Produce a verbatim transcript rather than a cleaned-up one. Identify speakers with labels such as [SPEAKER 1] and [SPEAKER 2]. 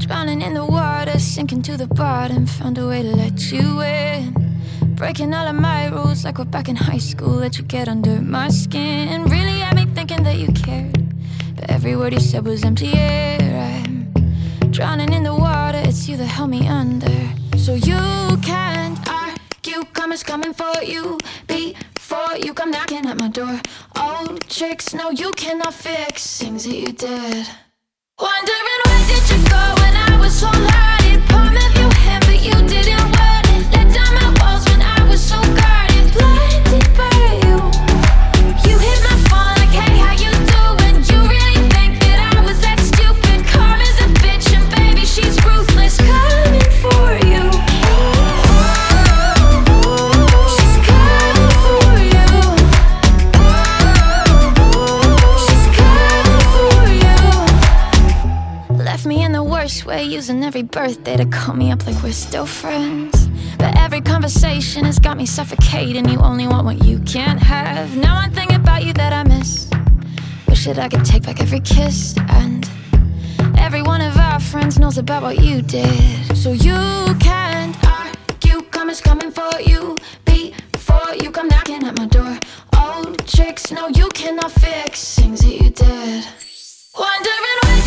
[SPEAKER 1] Drowning in the water, sinking to the bottom. Found a way to let you in. Breaking all of my rules like we're back in high school. Let you get under my skin. Really had me thinking that you cared, but every word you said was empty air. I'm drowning in the water, it's you that held me under. So you can't argue, karma's coming for you. Before you come knocking at my door. Old tricks, no you cannot fix things that you did. Wondering where did you go when I was wholehearted. Palm of your hand but you didn't want it. Let down my walls when I was so guarded. Blinded by you. You hit my phone like hey how you doing. You really think that I was that stupid. Karma's a bitch and baby she's ruthless. Coming for you. She's coming for you. She's coming for you. Left me in the worst way, using every birthday to call me up like we're still friends. But every conversation has got me suffocating. You only want what you can't have. Now one thing about you that I miss, wish that I could take back every kiss. And every one of our friends knows about what you did. So you can't argue, karma's coming for you. Before you come knocking at my door. Old tricks, no you cannot fix things that you did. Wondering where